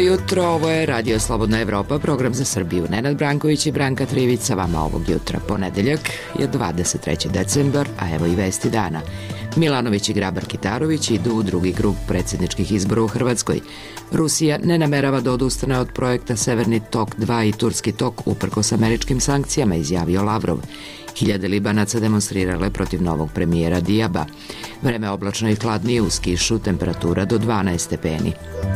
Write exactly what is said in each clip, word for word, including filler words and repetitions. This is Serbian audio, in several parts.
jutro, ovo je Radio Slobodna Evropa, program za Srbiju. Nenad Branković i Branka Trivić sa vama ovog jutra. Ponedeljak je dvadeset treći decembar, a evo i vesti dana. Milanović i Grabar-Kitarović idu u drugi krug predsjedničkih izbora u Hrvatskoj. Rusija ne namerava da odustane od projekta Severni tok dva i Turski tok uprkos američkim sankcijama, izjavio Lavrov. Hiljade Libanaca demonstrirale protiv novog premijera Dijaba. Vreme oblačno i hladnije uz kišu, temperatura do dvanaest stepeni.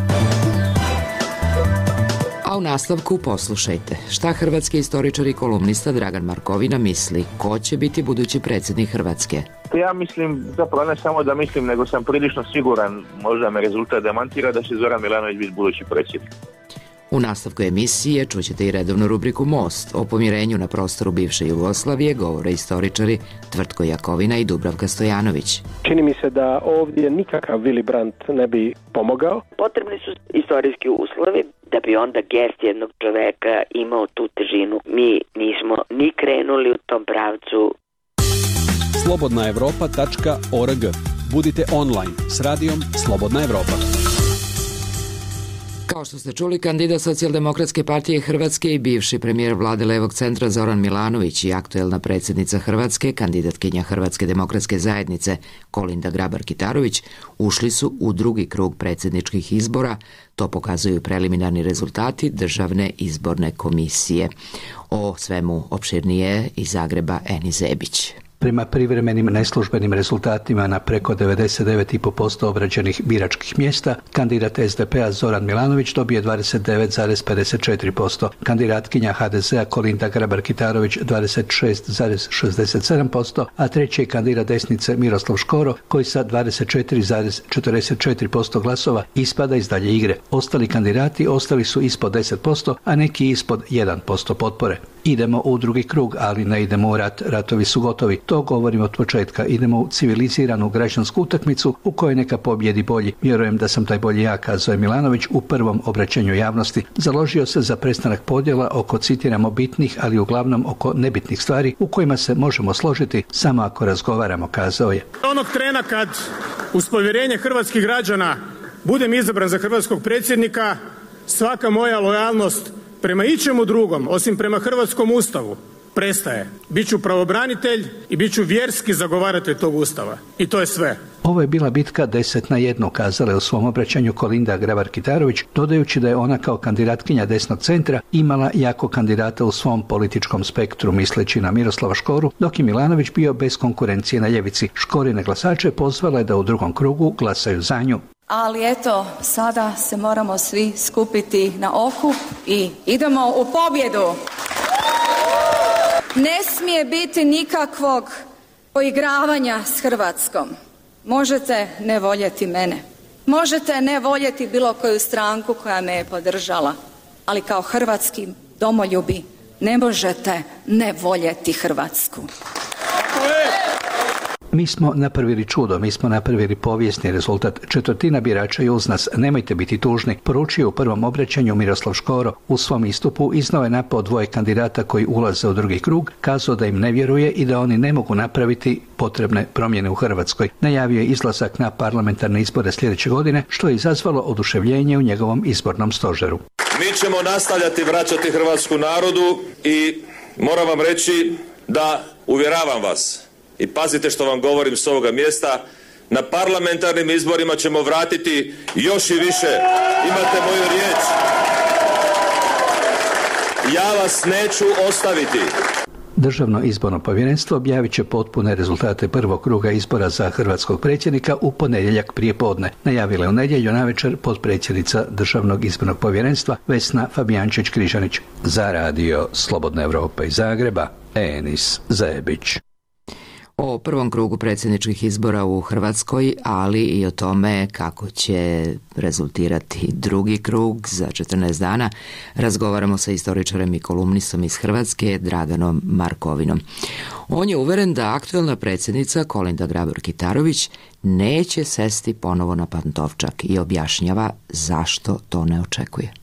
A u nastavku poslušajte šta hrvatski istoričar i kolumnista Dragan Markovina misli, ko će biti budući predsjednik Hrvatske. Ja mislim, zapravo ne samo da mislim, nego sam prilično siguran, možda me rezultat demantira, da će Zoran Milanović biti budući predsjednik. U nastavku emisije čućete i redovnu rubriku Most. O pomirenju na prostoru bivše Jugoslavije govore istoričari Tvrtko Jakovina i Dubravka Stojanović. Čini mi se da ovdje nikakav Willy Brandt ne bi pomogao. Potrebni su istorijski uslovi da bi onda gest jednog čoveka imao tu težinu. Mi nismo ni krenuli u tom pravcu. slobodna evropa tačka org. Budite online s radijom Slobodna Evropa. Kao što ste čuli, kandidat Socijaldemokratske partije Hrvatske i bivši premijer vlade Levog centra Zoran Milanović i aktuelna predsjednica Hrvatske, kandidatkinja Hrvatske demokratske zajednice Kolinda Grabar-Kitarović, ušli su u drugi krug predsjedničkih izbora. To pokazuju preliminarni rezultati Državne izborne komisije. O svemu opširnije iz Zagreba Eni Zebić. Prema privremenim neslužbenim rezultatima na preko devedeset devet zarez pet posto obrađenih biračkih mjesta, kandidat es de pe-a Zoran Milanović dobije dvadeset devet zarez pedeset četiri posto, kandidatkinja ha de ze-a Kolinda Grabar-Kitarović dvadeset šest zarez šezdeset sedam posto, a treći je kandidat desnice Miroslav Škoro koji sa dvadeset četiri zarez četrdeset četiri posto glasova ispada iz dalje igre. Ostali kandidati ostali su ispod deset posto, a neki ispod jedan posto potpore. Idemo u drugi krug, ali ne idemo u rat, ratovi su gotovi. To govorim od početka. Idemo u civiliziranu građansku utakmicu u kojoj neka pobjedi bolji. Vjerujem da sam taj bolji ja, kazao je Milanović u prvom obraćanju javnosti. Založio se za prestanak podjela oko, citiramo, bitnih, ali uglavnom oko nebitnih stvari u kojima se možemo složiti samo ako razgovaramo, kazao je. Onog trena kad uz povjerenje hrvatskih građana budem izabran za hrvatskog predsjednika, svaka moja lojalnost prema ičemu drugom, osim prema hrvatskom ustavu, prestaje. Biću pravobranitelj i biću vjerski zagovaratelj tog ustava. I to je sve. Ovo je bila bitka deset na jednu, kazala je u svom obraćanju Kolinda Grabar-Kitarović, dodajući da je ona kao kandidatkinja desnog centra imala jako kandidata u svom političkom spektru, misleći na Miroslava Škoru, dok je Milanović bio bez konkurencije na ljevici. Škorine glasače pozvala je da u drugom krugu glasaju za nju. Ali eto, sada se moramo svi skupiti na okup i idemo u pobjedu. Ne smije biti nikakvog poigravanja s Hrvatskom. Možete ne voljeti mene. Možete ne voljeti bilo koju stranku koja me je podržala. Ali kao hrvatski domoljubi ne možete ne voljeti Hrvatsku. Mi smo napravili čudo, mi smo napravili povijesni rezultat. Četvrtina birača je uz nas, nemojte biti tužni, poručio u prvom obraćanju Miroslav Škoro. U svom istupu iznao je napao dvoje kandidata koji ulaze u drugi krug, kazao da im ne vjeruje i da oni ne mogu napraviti potrebne promjene u Hrvatskoj. Najavio je izlazak na parlamentarne izbore sljedeće godine, što je izazvalo oduševljenje u njegovom izbornom stožeru. Mi ćemo nastavljati vraćati hrvatsku narodu i moram vam reći da uvjeravam vas, i pazite što vam govorim s ovoga mjesta, na parlamentarnim izborima ćemo vratiti još i više. Imate moju riječ. Ja vas neću ostaviti. Državno izborno povjerenstvo objavit će potpune rezultate prvog kruga izbora za hrvatskog predsjednika u ponedjeljak prije podne. Najavila je u nedjelju navečer potpredsjednica Državnog izbornog povjerenstva Vesna Fabijančić-Križanić. Za radio Slobodna Evropa iz Zagreba, Enis Zebić. O prvom krugu predsjedničkih izbora u Hrvatskoj, ali i o tome kako će rezultirati drugi krug za četrnaest dana, razgovaramo sa istoričarem i kolumnistom iz Hrvatske, Draganom Markovinom. On je uveren da aktuelna predsjednica Kolinda Grabar-Kitarović neće sesti ponovo na Pantovčak i objašnjava zašto to ne očekuje.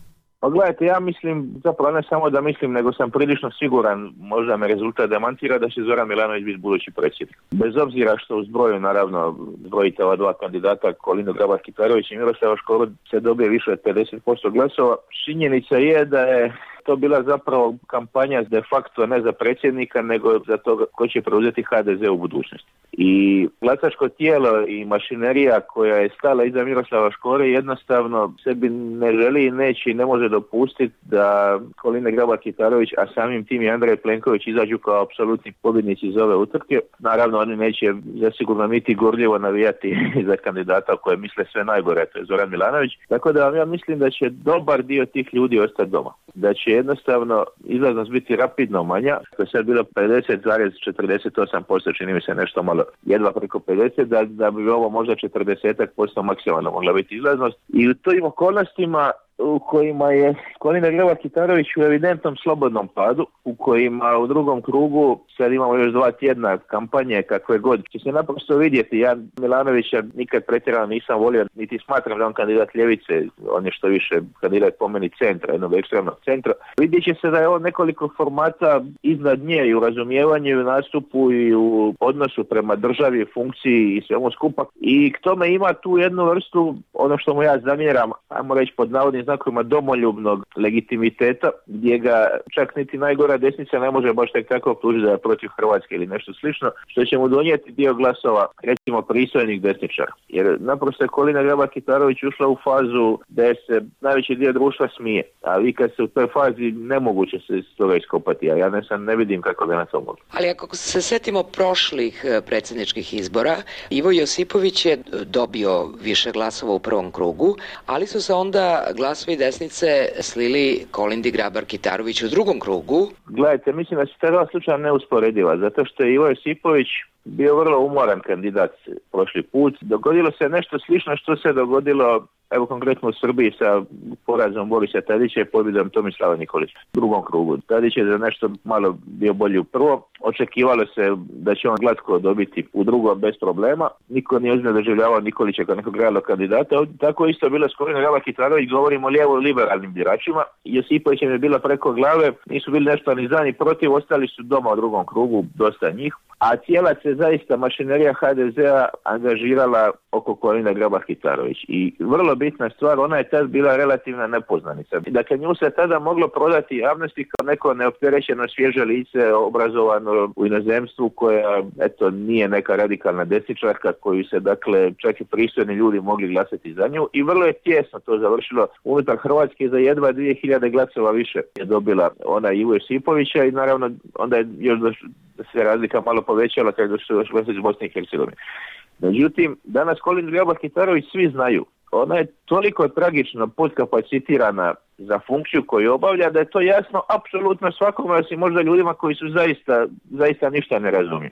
Pa gledajte, ja mislim, zapravo ne samo da mislim, nego sam prilično siguran, možda me rezultat demantira, da će Zoran Milanović biti budući predsjednik. Bez obzira što u zbroju, naravno, zbrojite ova dva kandidata, Kolindu Grabar-Kitarović i Miroslava Škoru, se dobije više od pedeset posto glasova. Činjenica je da je to bila zapravo kampanja de facto ne za predsjednika, nego za to ko će preuzeti ha de ze u budućnosti. I glasačko tijelo i mašinerija koja je stala iza Miroslava Škore jednostavno sebi ne želi i neće i ne može dopustiti da Kolinda Grabar-Kitarović, a samim tim i Andrej Plenković izađu kao apsolutni pobjednici iz ove utrke. Naravno, oni neće zasigurno niti gorljivo navijati za kandidata koje misle sve najgore, to je Zoran Milanović. Tako da ja mislim da će dobar dio tih ljudi ostati doma. Da će jednostavno izlaznost biti rapidno manja, to je sad bilo pedeset zarez četrdeset osam posto, čini mi se nešto malo jedva preko pedeset, da, da bi ovo možda četrdeset posto maksimalno mogla biti izlaznost. I u tim okolnostima u kojima je Kolinda Grabar-Kitarović u evidentnom slobodnom padu, u kojima u drugom krugu sad imamo još dva tjedna kampanje kakve god, će se naprosto vidjeti. Ja Milanovića nikad pretjerano nisam volio, niti smatram da on kandidat ljevice, on je što više kandidat po meni centra, jednog ekstremnog centra. Vidjet će se da je on nekoliko formata iznad nje i u razumijevanju, i u nastupu, i u odnosu prema državi, funkciji i svemu skupa. I k tome ima tu jednu vrstu, ono što mu ja zamjeram, ajmo reći pod navodnim znakovima, domoljubnog legitimiteta, gdje ga čak niti najgora desnica ne može baš tek tako optužiti da je protiv Hrvatske ili nešto slično, što će mu donijeti dio glasova, recimo pristojnih desničara. Jer naprosto je Kolinda Grabar-Kitarović ušla u fazu da se najveći dio društva smije, a vi kad se u toj fazi nemoguće se iz toga iskopati, a ja ne, sam, ne vidim kako da na to može. Ali ako se setimo prošlih predsjedničkih izbora, Ivo Josipović je dobio više glasova u prvom krugu, ali su se onda glasovi desnice slili Kolindi Grabar-Kitarović u drugom krugu. Gledajte, mislim da se ta dva slučaja neusporediva, zato što je Ivo Josipović bio vrlo umoran kandidat prošli put. Dogodilo se nešto slično što se dogodilo, evo konkretno u Srbiji sa porazom Borisa Tadića i pobjedom Tomislava Nikolića u drugom krugu. Tadić je za nešto malo bio bolji u prvo. Očekivalo se da će on glatko dobiti u drugom bez problema. Niko nije ozbiljno doživljavao Nikolića kao nekog realnog kandidata. Tako isto bilo s Kolinda Grabar-Kitarović, govorimo o lijevo liberalnim biračima. Josipović je bila preko glave, nisu bili nešto ni za ni protiv, ostali su doma u drugom krugu, dosta njih. A cijela se zaista mašinerija ha de zea angažirala oko Kolinde Grabar-Kitarović. I vrlo bitna stvar, ona je tad bila relativna nepoznanica. Dakle, nju se tada moglo prodati javnosti kao neko neopterećeno svježe lice, obrazovano u inozemstvu, koja, eto, nije neka radikalna desničarka koju se, dakle, čak i pristojni ljudi mogli glasati za nju. I vrlo je tjesno to završilo unutar Hrvatske, za jedva dvije hiljade glasova više je dobila ona Ivo Josipovića i naravno onda je još da se razlika malo povećala kada su još glasaći iz Bosne i Hercegovine. Međutim, danas Kolindu Grabar-Kitarović svi znaju. Ona je toliko tragično podkapacitirana za funkciju koju obavlja da je to jasno apsolutno svakome, osim možda ljudima koji su zaista, zaista ništa ne razumiju.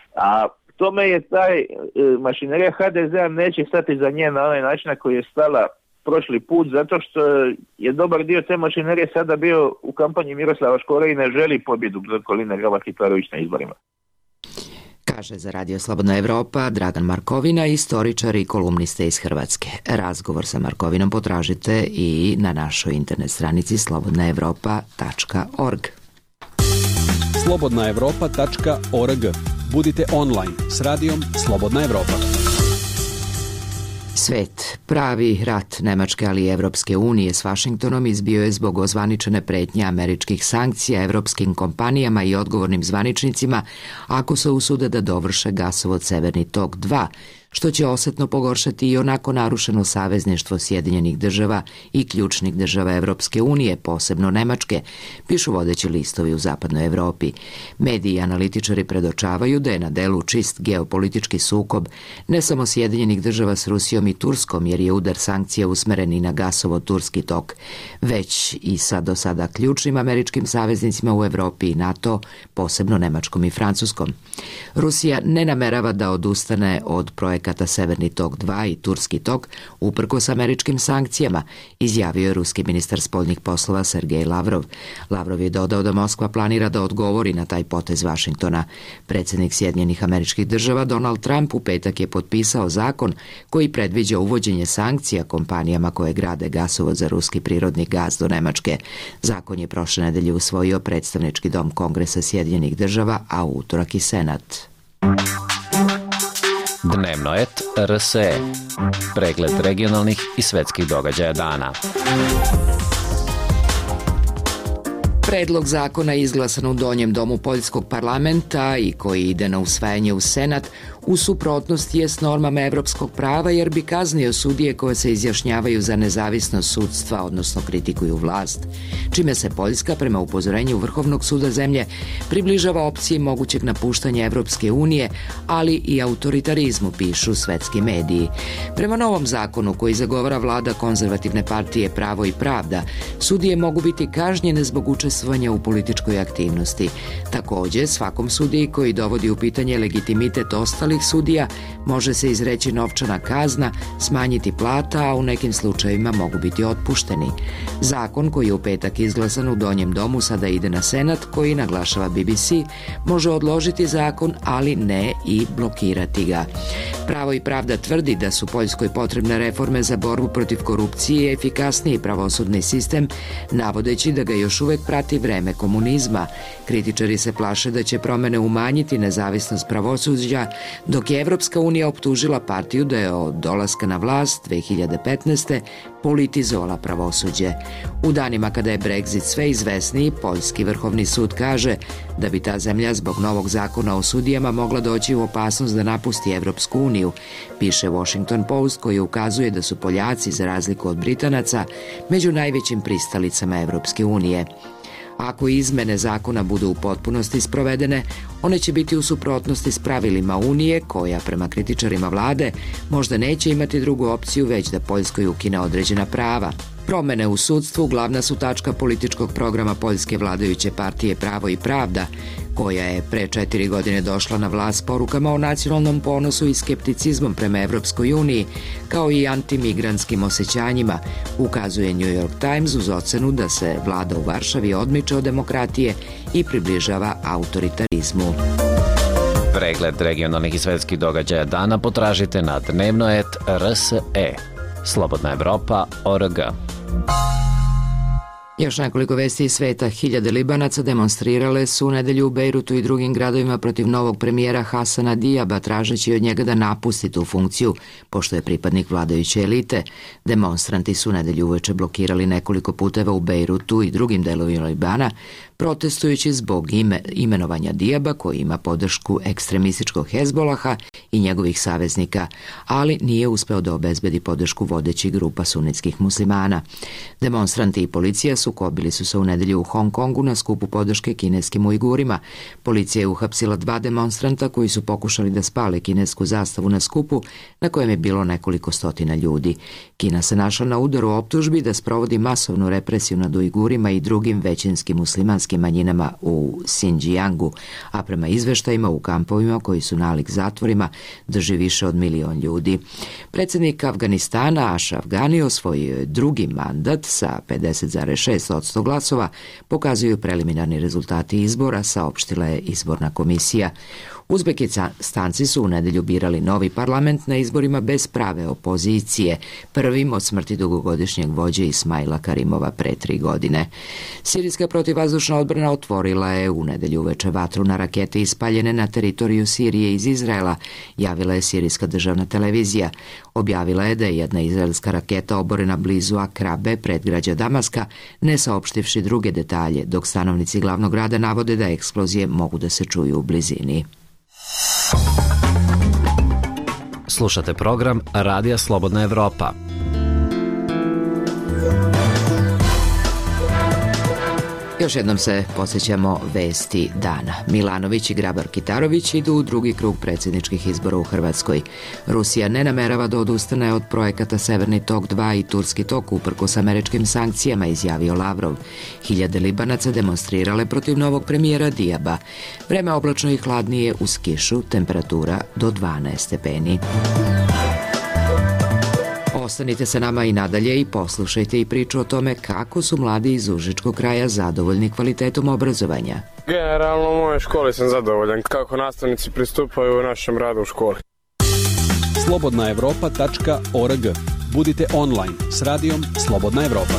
A tome je taj e, mašinerija ha de zea neće stati za nje na onaj način na koji je stala prošli put, zato što je dobar dio te mašinerije sada bio u kampanji Miroslava Škore i ne želi pobjedu Kolinde Grabar-Kitarović na izborima. Kaže za Radio Slobodna Evropa Dragan Markovina, istoričar i kolumnista iz Hrvatske. Razgovor sa Markovinom potražite i na našoj internet stranici slobodna evropa tačka org. slobodna evropa tačka org. Budite online s radijom Slobodna Evropa. Svet. Pravi rat Nemačke, ali i Evropske unije s Vašingtonom izbio je zbog ozvaničene pretnje američkih sankcija evropskim kompanijama i odgovornim zvaničnicima ako se usude da dovrše gasovod Severni tok dva, što će osetno pogoršati i onako narušeno savezništvo Sjedinjenih država i ključnih država Evropske unije, posebno Nemačke, pišu vodeći listovi u zapadnoj Evropi. Mediji i analitičari predočavaju da je na delu čist geopolitički sukob ne samo Sjedinjenih država s Rusijom i Turskom, jer je udar sankcija usmeren i na gasovod Turski tok, već i sa do sada ključnim američkim saveznicima u Evropi i NATO, posebno Nemačkom i Francuskom. Rusija ne namerava da odustane od projekta projekata Severni tok dva i Turski tok uprkos američkim sankcijama, izjavio je ruski ministar spoljnih poslova Sergej Lavrov. Lavrov je dodao da Moskva planira da odgovori na taj potez Vašingtona. Predsjednik Sjedinjenih Američkih Država Donald Trump u petak je potpisao zakon koji predviđa uvođenje sankcija kompanijama koje grade gasovod za ruski prirodni gas do Nemačke. Zakon je prošle nedelje usvojio predstavnički dom Kongresa Sjedinjenih Država, a u utorak i Senat. Dnevnoet R S E. Pregled regionalnih i svetskih događaja dana. Predlog zakona izglasan u donjem domu Poljskog parlamenta i koji ide na usvajanje u Senat u suprotnosti je s normama evropskog prava jer bi kaznio sudije koje se izjašnjavaju za nezavisnost sudstva, odnosno kritikuju vlast, čime se Poljska, prema upozorenju Vrhovnog suda zemlje, približava opciji mogućeg napuštanja Evropske unije, ali i autoritarizmu, pišu svetski mediji. Prema novom zakonu koji zagovara vlada konzervativne partije Pravo i pravda, sudije mogu biti kažnjene zbog učestvovanja u političkoj aktivnosti. Također, svakom sudiji koji dovodi u pitanje legitimitet ostalih sudija može se izreći novčana kazna, smanjiti plata, a u nekim slučajevima mogu biti otpušteni. Zakon koji je u petak izglasan u donjem domu sada ide na Senat, koji, naglašava B B C, može odložiti zakon, ali ne i blokirati ga. Pravo i pravda tvrdi da su Poljskoj potrebne reforme za borbu protiv korupcije i efikasniji pravosudni sistem, navodeći da ga još uvek prati vreme komunizma. Kritičari se plaše da će promene umanjiti nezavisnost pravosuđa, dok je Evropska unija optužila partiju da je od dolaska na vlast dve hiljade petnaeste. politizovala pravosuđe. U danima kada je Brexit sve izvesniji, Poljski vrhovni sud kaže da bi ta zemlja zbog novog zakona o sudijama mogla doći u opasnost da napusti Evropsku uniju, piše Washington Post, koji ukazuje da su Poljaci, za razliku od Britanaca, među najvećim pristalicama Evropske unije. Ako izmene zakona budu u potpunosti sprovedene, one će biti u suprotnosti s pravilima Unije, koja, prema kritičarima vlade, možda neće imati drugu opciju već da Poljskoj ukine određena prava. Promene u sudstvu glavna su tačka političkog programa poljske vladajuće partije Pravo i pravda, koja je pre četiri godine došla na vlast s porukama o nacionalnom ponosu i skepticizmom prema Evropskoj uniji, kao i antimigrantskim osjećanjima, ukazuje New York Times uz ocenu da se vlada u Varšavi odmiče od demokratije i približava autoritarizmu. Pregled regionalnih i svetskih događaja dana potražite na dnevnoet R S E. Slobodna Evropa точка org. Još nekoliko vesti iz sveta. Hiljade Libanaca demonstrirale su u nedelju u Bejrutu i drugim gradovima protiv novog premijera Hasana Dijaba, tražeći od njega da napusti tu funkciju, pošto je pripadnik vladajuće elite. Demonstranti su u nedelju uveče blokirali nekoliko puteva u Bejrutu i drugim delovima Libana, protestujući zbog ime, imenovanja Dijaba, koji ima podršku ekstremističkog Hezbolaha i njegovih saveznika, ali nije uspeo da obezbedi podršku vodećih grupa sunitskih muslimana. Demonstranti i policija sukobili su se u nedelju u Hong Kongu na skupu podrške kineskim Ujgurima. Policija je uhapsila dva demonstranta koji su pokušali da spale kinesku zastavu na skupu na kojem je bilo nekoliko stotina ljudi. Kina se našla na udaru optužbi da sprovodi masovnu represiju nad Ujgurima i drugim većinskim muslimanskim manjinama u Xinjiangu, a prema izveštajima u kampovima koji su nalik zatvorima drži više od milion ljudi. Predsjednik Afganistana Ashraf Ghani osvojio je drugi mandat sa pedeset zarez šest posto glasova, pokazuju preliminarni rezultati izbora, saopštila je izborna komisija. Uzbekistanci su u nedelju birali novi parlament na izborima bez prave opozicije, prvim od smrti dugogodišnjeg vođe Ismaila Karimova pre tri godine. Sirijska protivvazdušna odbrana otvorila je u nedelju uveče vatru na rakete ispaljene na teritoriju Sirije iz Izraela, javila je sirijska državna televizija. Objavila je da je jedna izraelska raketa oborena blizu Akrabe, predgrađa Damaska, ne saopštivši druge detalje, dok stanovnici glavnog grada navode da eksplozije mogu da se čuju u blizini. Slušate program Radija Slobodna Evropa. Još jednom se podsjećamo vesti dana. Milanović i Grabar-Kitarović idu u drugi krug predsjedničkih izbora u Hrvatskoj. Rusija ne namerava da odustane od projekata Severni tok dva i Turski tok uprkos američkim sankcijama, izjavio Lavrov. Hiljade Libanaca demonstrirale protiv novog premijera Dijaba. Vreme oblačno i hladnije uz kišu, temperatura do dvanaest stepeni. Ostanite sa nama i nadalje i poslušajte i priču o tome kako su mladi iz Užičkog kraja zadovoljni kvalitetom obrazovanja. Generalno u mojoj školi sam zadovoljan kako nastavnici pristupaju u našem radu u školi. slobodna evropa tačka org. Budite online s radijom Slobodna Evropa.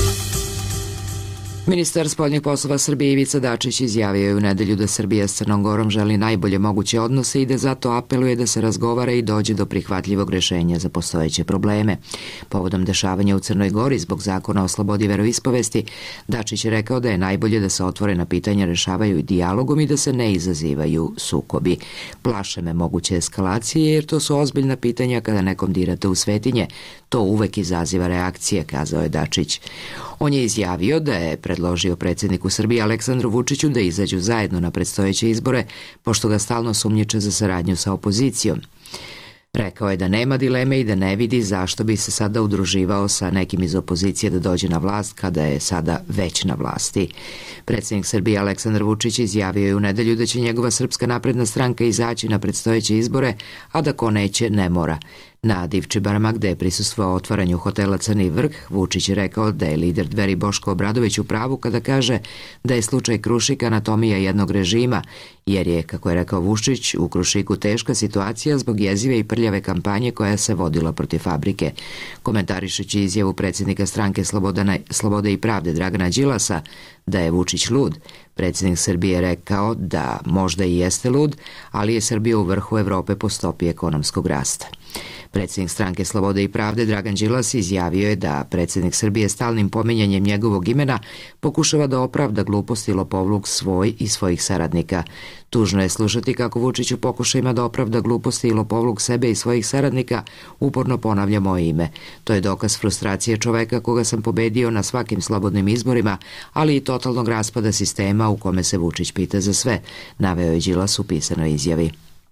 Ministar spoljnih poslova Srbije Ivica Dačić izjavio je u nedelju da Srbija s Crnom Gorom želi najbolje moguće odnose i da zato apeluje da se razgovara i dođe do prihvatljivog rješenja za postojeće probleme. Povodom dešavanja u Crnoj Gori zbog zakona o slobodi veroispovesti, Dačić je rekao da je najbolje da se otvorena pitanja rešavaju dijalogom i da se ne izazivaju sukobi. Plaše me moguće eskalacije jer to su ozbiljna pitanja kada nekom dirate u svetinje. To uvek izaziva reakcije, kazao je Dačić. On je izjavio da je predložio predsjedniku Srbije Aleksandru Vučiću da izađu zajedno na predstojeće izbore, pošto ga stalno sumnjiče za saradnju sa opozicijom. Rekao je da nema dileme i da ne vidi zašto bi se sada udruživao sa nekim iz opozicije da dođe na vlast kada je sada već na vlasti. Predsjednik Srbije Aleksandar Vučić izjavio je u nedelju da će njegova Srpska napredna stranka izaći na predstojeće izbore, a da ko neće ne mora. Na Divčibarama, gde je prisustvovao otvaranju hotela Crni vrh, Vučić je rekao da je lider Dveri Boško Obradović u pravu kada kaže da je slučaj Krušik anatomija jednog režima, jer je, kako je rekao Vučić, u Krušiku teška situacija zbog jezive i prljave kampanje koja se vodila protiv fabrike. Komentarišući izjavu predsjednika stranke Slobodana, Slobode i pravde Dragana Đilasa da je Vučić lud, predsjednik Srbije rekao da možda i jeste lud, ali je Srbija u vrhu Evrope po stopi ekonomskog rasta. Predsjednik stranke Slobode i pravde Dragan Đilas izjavio je da predsjednik Srbije stalnim pominjanjem njegovog imena pokušava da opravda glupost i lopovluk svoj i svojih saradnika. Tužno je slušati kako Vučić u pokušajima da opravda gluposti i lopovluk sebe i svojih saradnika uporno ponavlja moje ime. To je dokaz frustracije čoveka koga sam pobedio na svakim slobodnim izborima, ali i totalnog raspada sistema u kome se Vučić pita za sve, naveo je Đilas u pisanoj izjavi.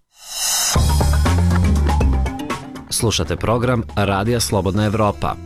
Slušate program Radija Slobodna Evropa.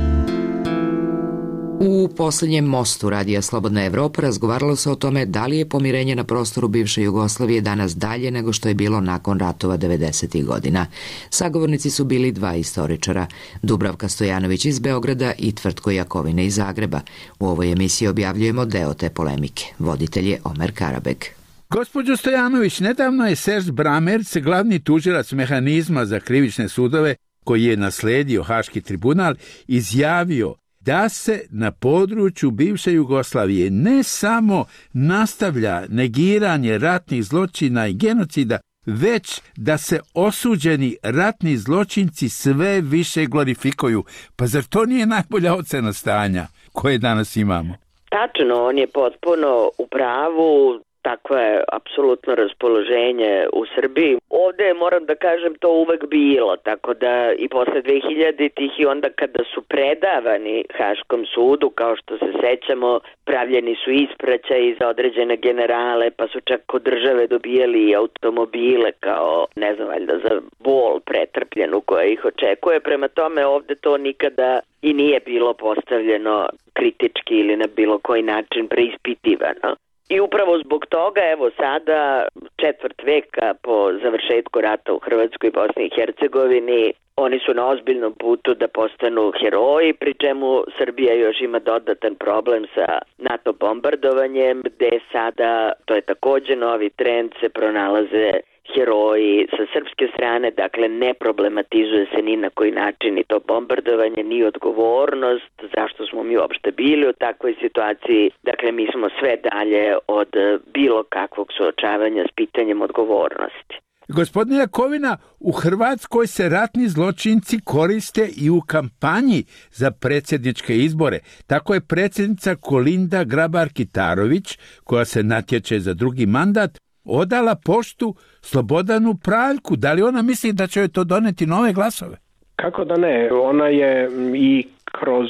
U posljednjem mostu Radija Slobodna Evropa razgovaralo se o tome da li je pomirenje na prostoru bivše Jugoslavije danas dalje nego što je bilo nakon ratova devedesetih godina. Sagovornici su bili dva istoričara, Dubravka Stojanović iz Beograda i Tvrtko Jakovina iz Zagreba. U ovoj emisiji objavljujemo deo te polemike. Voditelj je Omer Karabek. Gospođo Stojanović, nedavno je Serž Bramerc, glavni tužilac mehanizma za krivične sudove koji je nasledio Haški tribunal, izjavio da se na području bivše Jugoslavije ne samo nastavlja negiranje ratnih zločina i genocida, već da se osuđeni ratni zločinci sve više glorifikuju. Pa zar to nije najbolja ocena stanja koje danas imamo? Tačno, on je potpuno u pravu. Takvo je apsolutno raspoloženje u Srbiji. Ovdje moram da kažem to uvek bilo, tako da i posle dve hiljaditih i onda kada su predavani Haškom sudu, kao što se sećamo, pravljeni su ispraćaji za određene generale, pa su čak kod države dobijali automobile kao, ne znam, valjda za bol pretrpljenu koja ih očekuje. Prema tome ovdje to nikada i nije bilo postavljeno kritički ili na bilo koji način preispitivano. I upravo zbog toga, evo sada, četvrt veka po završetku rata u Hrvatskoj i Bosni i Hercegovini, oni su na ozbiljnom putu da postanu heroji, pri čemu Srbija još ima dodatan problem sa NATO bombardovanjem, gde sada, to je također novi trend, se pronalaze heroji sa srpske strane, dakle ne problematizuje se ni na koji način ni to bombardovanje, ni odgovornost, zašto smo mi uopšte bili u takvoj situaciji. Dakle, mi smo sve dalje od bilo kakvog suočavanja s pitanjem odgovornosti. Gospodine Jakovina, u Hrvatskoj se ratni zločinci koriste i u kampanji za predsjedničke izbore. Tako je predsjednica Kolinda Grabar-Kitarović, koja se natječe za drugi mandat, odala poštu Slobodanu Praljku. Da li ona misli da će joj to doneti nove glasove? Kako da ne? Ona je i kroz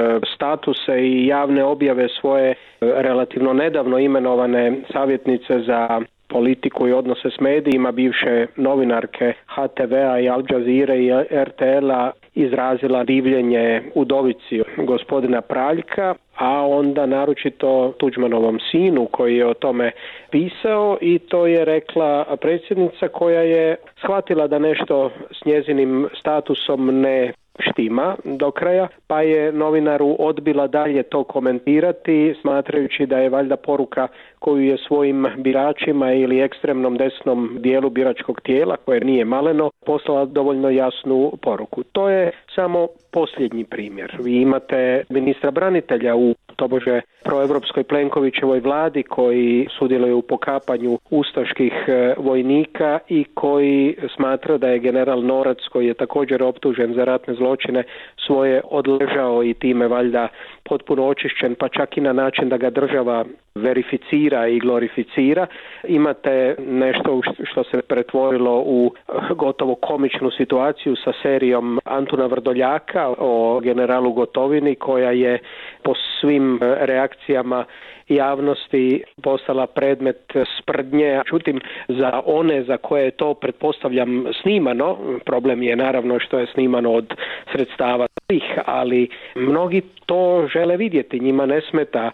statuse i javne objave svoje relativno nedavno imenovane savjetnice za politiku i odnose s medijima, bivše novinarke ha te vea i Al Jazeera i er te ela, izrazila divljenje udovici gospodina Praljka, a onda naročito Tuđmanovom sinu koji je o tome pisao, i to je rekla predsjednica koja je shvatila da nešto s njezinim statusom ne štima do kraja, pa je novinaru odbila dalje to komentirati, smatrajući da je valjda poruka koju je svojim biračima ili ekstremnom desnom dijelu biračkog tijela, koje nije maleno, poslala dovoljno jasnu poruku. To je samo posljednji primjer. Vi imate ministra branitelja u tobože proevropskoj Plenkovićevoj vladi koji sudjeluje u pokapanju ustaških vojnika i koji smatra da je general Norac, koji je također optužen za ratne zločine, svoje odležao i time valjda potpuno očišćen, pa čak i na način da ga država verificira i glorificira. Imate nešto što se pretvorilo u gotovo komičnu situaciju sa serijom Antuna Vrdoljaka o generalu Gotovini, koja je po svim reakcijama javnosti postala predmet sprdnje. Čutim, za one za koje je to, pretpostavljam, snimano, problem je naravno što je snimano od sredstava tih, ali mnogi to žele vidjeti. Njima ne smeta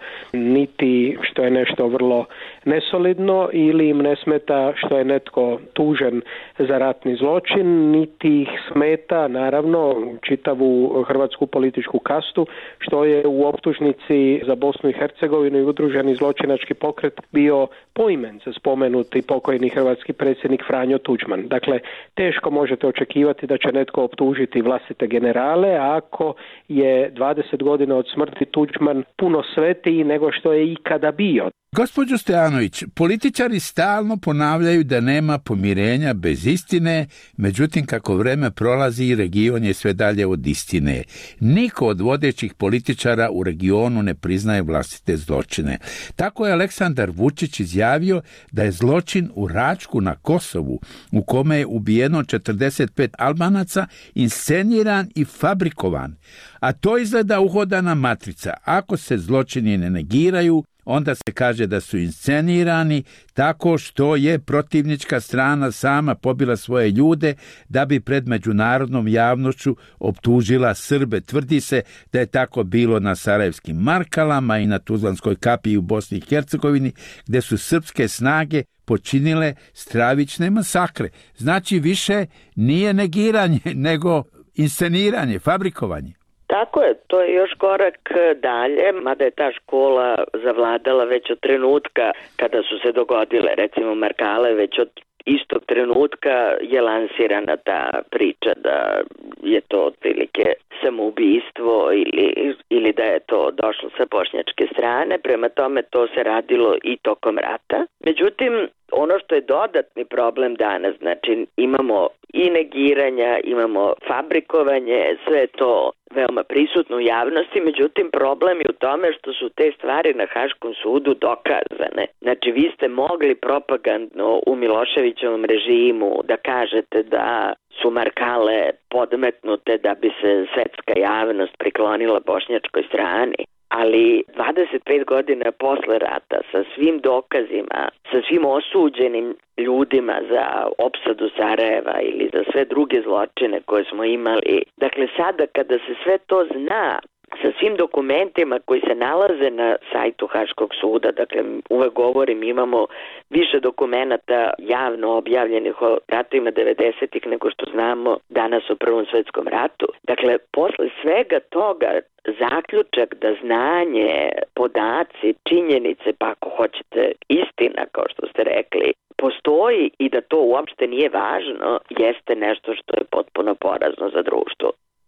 niti što je nešto vrlo nesolidno ili im ne smeta što je netko tužen za ratni zločin, niti ih smeta naravno čitavu hrvatsku političku kastu što je u optužnici za Bosnu i Hercegovinu i udruženi zločinački pokret bio poimence spomenuti pokojni hrvatski predsjednik Franjo Tuđman. Dakle, teško možete očekivati da će netko optužiti vlastite generale ako je dvadeset godina od smrti Tuđman puno svetiji nego što je ikada bio. Gospođo Stojanović, političari stalno ponavljaju da nema pomirenja bez istine, međutim kako vreme prolazi, region je sve dalje od istine. Niko od vodećih političara u regionu ne priznaje vlastite zločine. Tako je Aleksandar Vučić izjavio da je zločin u Račku na Kosovu, u kome je ubijeno četrdeset pet Albanaca, insceniran i fabrikovan. A to izgleda uhodana matrica. Ako se zločini ne negiraju, onda se kaže da su inscenirani tako što je protivnička strana sama pobila svoje ljude da bi pred međunarodnom javnošću optužila Srbe. Tvrdi se da je tako bilo na Sarajevskim Markalama i na Tuzlanskoj kapiji u Bosni i Hercegovini, gdje su srpske snage počinile stravične masakre. Znači više nije negiranje, nego insceniranje, fabrikovanje. Tako je, to je još korak dalje, mada je ta škola zavladala već od trenutka kada su se dogodile, recimo Markale, već od istog trenutka je lansirana ta priča da je to otprilike samoubistvo ili, ili da je to došlo sa bošnjačke strane, prema tome to se radilo i tokom rata. Međutim, ono što je dodatni problem danas, znači imamo i negiranja, imamo fabrikovanje, sve to veoma prisutno u javnosti, međutim problem je u tome što su te stvari na Haškom sudu dokazane. Znači vi ste mogli propagandno u Miloševićevom režimu da kažete da su Markale podmetnute da bi se svetska javnost priklonila bošnjačkoj strani. Ali dvadeset pet godina posle rata, sa svim dokazima, sa svim osuđenim ljudima za opsadu Sarajeva ili za sve druge zločine koje smo imali, dakle sada kada se sve to zna, sa svim dokumentima koji se nalaze na sajtu Haškog suda, dakle uvek govorim, imamo više dokumenata javno objavljenih o ratovima devedesetih nego što znamo danas o Prvom svetskom ratu. Dakle, posle svega toga zaključak da znanje, podaci, činjenice, pa ako hoćete istina, kao što ste rekli, postoji i da to uopšte nije važno, jeste nešto što je potpuno porazno za društvo.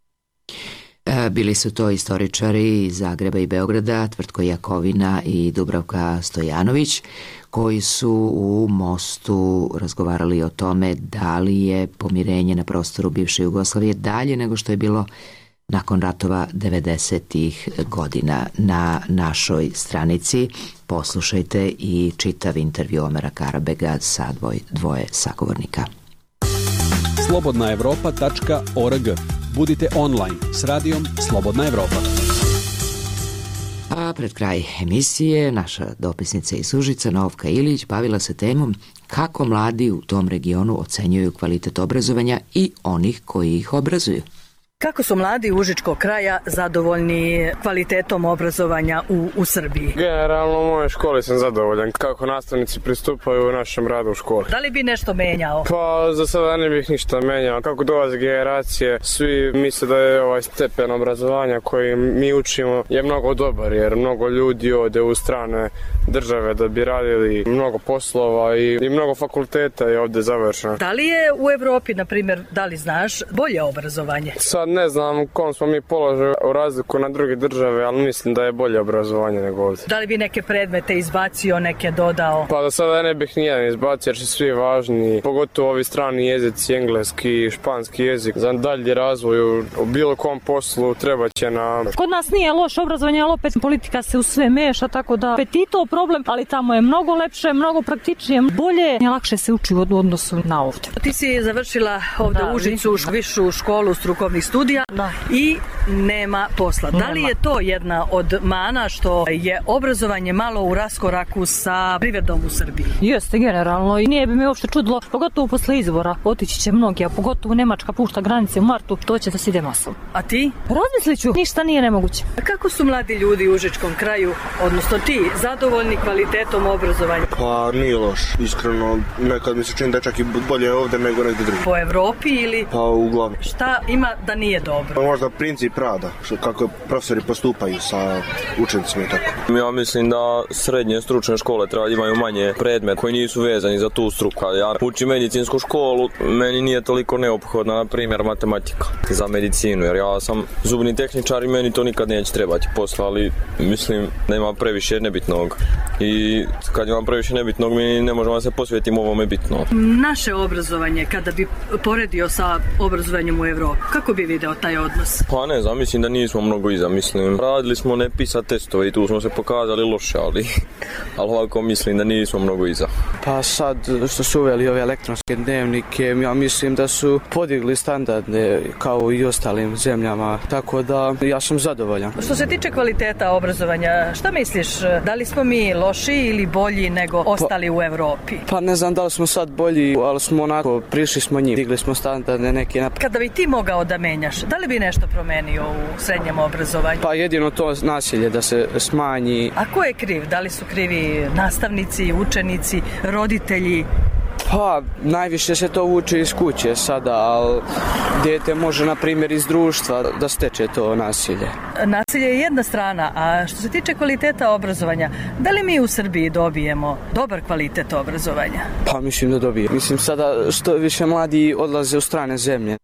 Bili su to istoričari iz Zagreba i Beograda, Tvrtko Jakovina i Dubravka Stojanović, koji su u Mostu razgovarali o tome da li je pomirenje na prostoru bivše Jugoslavije dalje nego što je bilo nakon ratova devedesetih godina. Na našoj stranici poslušajte i čitav intervju Omera Karabega sa dvoj, dvoje sagovornika. slobodna evropa tačka org. Budite online s radijom Slobodna Evropa. A pred kraj emisije naša dopisnica iz Užica Novka Ilić bavila se temom kako mladi u tom regionu ocenjuju kvalitet obrazovanja i onih koji ih obrazuju. Kako su mladi Užičkog kraja zadovoljni kvalitetom obrazovanja u, u Srbiji? Generalno u mojoj školi sam zadovoljan kako nastavnici pristupaju u našem radu u školi. Da li bi nešto menjao? Pa za sada ne bih ništa menjao. Kako dolaze generacije, svi misle da je ovaj stepen obrazovanja koji mi učimo je mnogo dobar, jer mnogo ljudi ode u strane države da bi radili mnogo poslova i, i mnogo fakulteta je ovde završeno. Da li je u Evropi, na primjer, da li znaš, bolje obrazovanje? Sad ne znam u kom smo mi položaju u razliku na druge države, ali mislim da je bolje obrazovanje nego ovdje. Da li bi neke predmete izbacio, neke dodao? Pa da sada ne bih nijedan izbacio jer su svi važni, pogotovo ovi strani jezici, engleski, španski jezik. Za dalji razvoj u bilo kom poslu treba će nam... Kod nas nije loše obrazovanje, ali opet politika se u sve meša, tako da opet i to problem, ali tamo je mnogo lepše, mnogo praktičnije, bolje i lakše se uči u odnosu na ovdje. Ti si završila ovdje u Užicu višu školu strukovnih studija da. I nema posla. Nema. Da li je to jedna od mana što je obrazovanje malo u raskoraku sa privredom u Srbiji? Jeste, generalno. I nije bi me uopšte čudilo, pogotovo posle izbora. Otići će mnogi, a pogotovo Nemačka pušta granice u martu, to će da se ide masom. A ti? Razmislit ću. Ništa nije nemoguće. A kako su mladi ljudi u Užičkom kraju, odnosno ti, zadovoljni kvalitetom obrazovanja? Pa nije loš. Iskreno, nekad mi se čini da je čak i bolje ovdje nego negdje drugi. Po Evropi ili? Pa uglavnom. Šta ima da nije dobro? Pa možda princip rada, kako profesori postupaju sa učenicima i tako. Ja mislim da srednje stručne škole treba imaju manje predmeta koji nisu vezani za tu struku. Ja učim medicinsku školu, meni nije toliko neophodna, na primjer, matematika za medicinu, jer ja sam zubni tehničar i meni to nikad neće trebati posla, ali mislim da ima previše nebitnog. I kad imam previše nebitnog, mi ne možemo se posvetiti ovome bitno. Naše obrazovanje, kada bi poredio sa obrazovanjem u Evropi, kako bi video taj odnos? Pa ne znam, mislim da nismo mnogo iza, mislim. Radili smo ne pisa testove i tu smo se pokazali loše, ali, ali ovako mislim da nismo mnogo iza. Pa sad što su uveli ove elektronske dnevnike, ja mislim da su podigli standarde kao i ostalim zemljama, tako da ja sam zadovoljan. Što se tiče kvaliteta obrazovanja, šta misliš, da li smo mi loši ili bolji nego ostali pa, u Evropi? Pa ne znam da li smo sad bolji, ali smo onako, prišli smo njih, digli smo standarde neke. Nap... Kada bi ti mogao da menjaš, da li bi nešto promenio u srednjem obrazovanju? Pa jedino to nasilje da se smanji. A ko je kriv? Da li su krivi nastavnici, učenici, roditelji? Pa, najviše se to uči iz kuće sada, ali dijete može, na primjer, iz društva da steče to nasilje. Nasilje je jedna strana, a što se tiče kvaliteta obrazovanja, da li mi u Srbiji dobijemo dobar kvalitet obrazovanja? Pa, mislim da dobijemo. Mislim sada što više mladi odlaze u strane zemlje.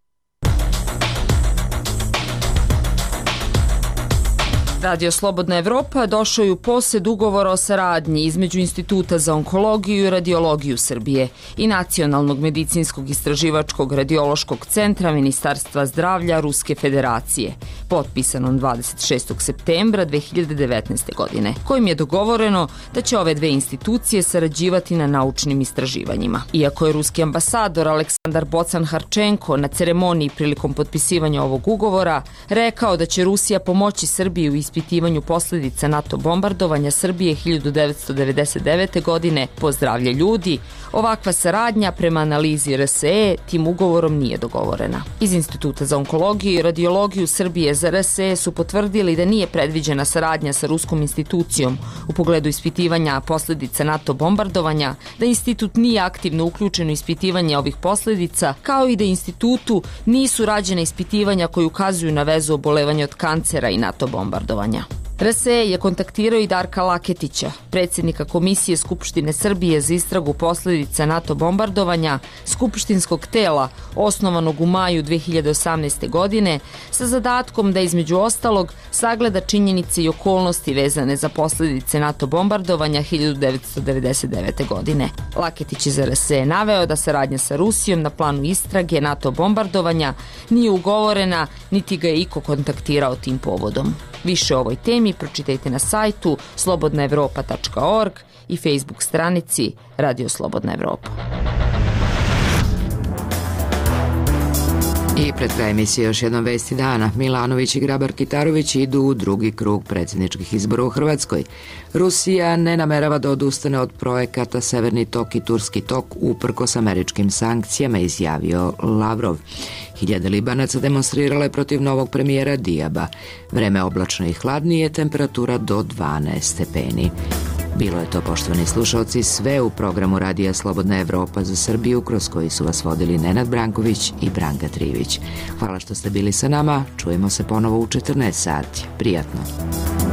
Radio Slobodna Evropa došao je u posjed ugovora o saradnji između Instituta za onkologiju i radiologiju Srbije i Nacionalnog medicinskog istraživačkog radiološkog centra Ministarstva zdravlja Ruske federacije, potpisanom dvadeset šestog septembra dve hiljade devetnaeste. godine, kojim je dogovoreno da će ove dve institucije sarađivati na naučnim istraživanjima. Iako je ruski ambasador Aleksandar Bocan-Harčenko na ceremoniji prilikom potpisivanja ovog ugovora rekao da će Rusija pomoći Srbiji u ispitivanju posljedica NATO bombardovanja Srbije hiljadu devetsto devedeset devete. godine po zdravlje ljudi, ovakva saradnja prema analizi R S E tim ugovorom nije dogovorena. Iz Instituta za onkologiju i radiologiju Srbije za R S E su potvrdili da nije predviđena saradnja sa ruskom institucijom u pogledu ispitivanja posljedica NATO bombardovanja, da institut nije aktivno uključen u ispitivanje ovih posljedica, kao i da institutu nisu rađena ispitivanja koji ukazuju na vezu obolevanja od kancera i NATO bombardovanja. R S E je kontaktirao i Darka Laketića, predsjednika Komisije Skupštine Srbije za istragu posljedica NATO bombardovanja, skupštinskog tela osnovanog u maju dve hiljade osamnaeste. godine, sa zadatkom da između ostalog sagleda činjenice i okolnosti vezane za posljedice NATO bombardovanja hiljadu devetsto devedeset devete. godine. Laketić iz R S E naveo da saradnja sa Rusijom na planu istrage NATO bombardovanja nije ugovorena, niti ga je iko kontaktirao tim povodom. Više o ovoj temi pročitajte na sajtu slobodna evropa tačka org i Facebook stranici Radio Slobodna Evropa. I pred kraj emisije još jednom vesti dana. Milanović i Grabar-Kitarović idu u drugi krug predsjedničkih izbora u Hrvatskoj. Rusija ne namerava da odustane od projekata Severni tok i Turski tok uprkos američkim sankcijama, izjavio Lavrov. Hiljade Libanaca demonstrirale protiv novog premijera Dijaba. Vreme oblačno i hladnije, temperatura do dvanaest stepeni. Bilo je to, poštovani slušalci, sve u programu Radija Slobodna Evropa za Srbiju, kroz koji su vas vodili Nenad Branković i Branka Trivić. Hvala što ste bili sa nama, čujemo se ponovo u četrnaest sati. Prijatno.